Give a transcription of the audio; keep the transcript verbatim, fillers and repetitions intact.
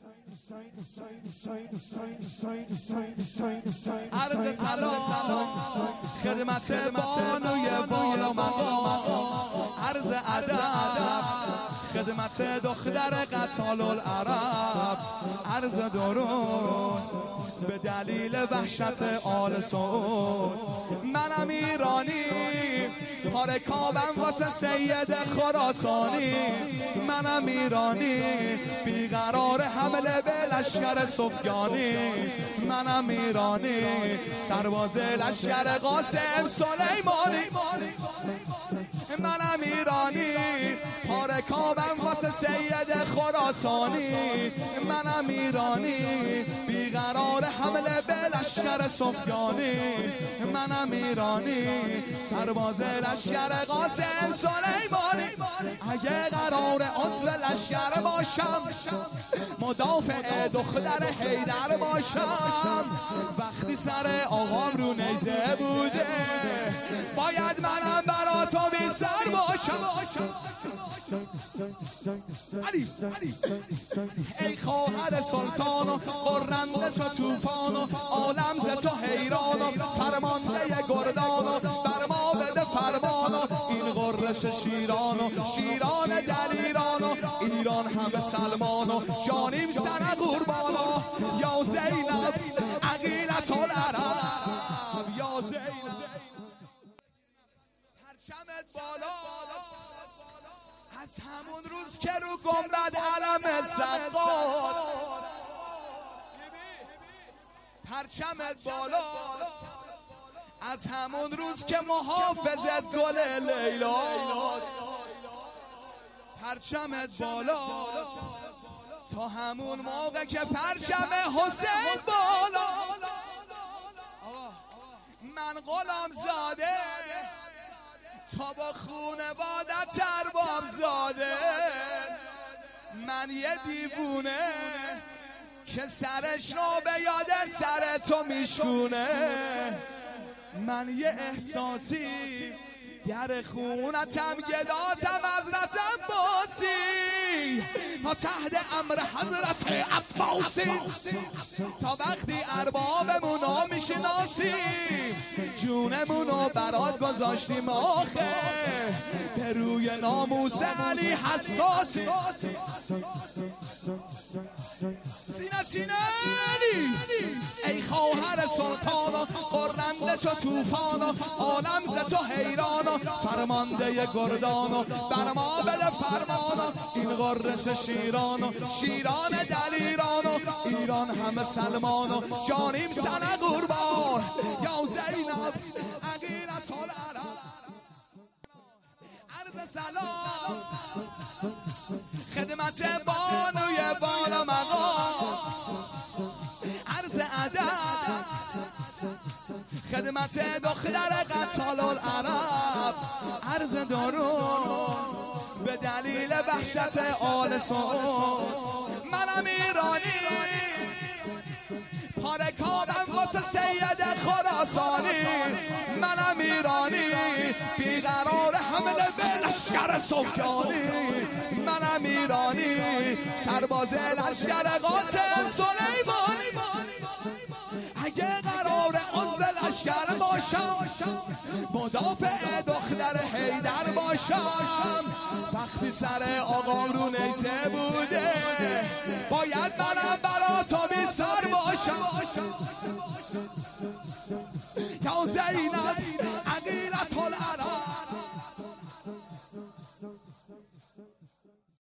عرض سلام خدمت بانوی بالا مقام، عرض ادب خدمت دختر قتال العرب، عرض درود به دلیل وحشت آل سعود. منم ایرانی پاره کابم واسه سید خراسانی، منم ایرانی بیقرار حمله به لشکر سفیانی، منم ایرانی سرباز لشکر قاسم سلیمانی، منم ایرانی پاره کابم واسه سید خراسانی، منم ایرانی بیقرار حمله به لشکر سفیانی، منم ایرانی سرباز لشکر قاسم سلیمانی. اگه قرار عضو لشکر باشم، مدافع دختر حیدر باشم، وقتی سر آقام رو نیزه بوده باید منم برا تو بی سر باشم. علی ای خواهر سلطان و قرنده چو توفان و عالم ز تو حیران و فرمانده گردان و بر ما بده فرمان و این غرش شیران و شیران دلیران و ایران همه سلمان و جانیم سر قربان و یا زینب عقیلت العرب، یا زینب پرچمت بالا از همون روز که رو گنبد علم سقاد، پرچمت بالا از همون روز که محافظت گل لیلاست، پرچمت بالا تا همون موقع که پرچم حسین بالا. من غلام زاده تا با خونوادت ارباب زاده، من یه دیوونه که سرش رو به یاد سر تو میشونه، من یه احساسی در خونتم گداتم حضرتم باسی، تا تحت امر حضرت عباسی تا وقتی اربابمونو میشناسی جونمونو برات گذاشتیم آخه به روی ناموس علی حساسی. سینه سینه علی ای خواهر سلطان و قرنده چو توفان و عالم ز تو حیران و فرمانده گردان و بر ما بده فرمان و این غرش شیران و شیران دلیران و ایران همه سلمان و جانیم سن قربان یا زینب عقیلت العرب. عرض سلام خدمت بانوی بالا مقام، عرض ادب خدمت دختر قتال العرب، عرض درود به دلیل وحشت آل سعود. منم ایرانی پاره کابم واسه سید خراسانی، منم ایرانی بیقرار حمله به لشکر سفیانی، منم ایرانی سرباز لشکر قاسم سلیمانی. اگه قرار عضو لشکر باشم، مدافع دختر حیدر باشم، وقتی سر آقام رو نیزه بوده باید منم برا تو بی سر باشم. یا زینب عقیلت العرب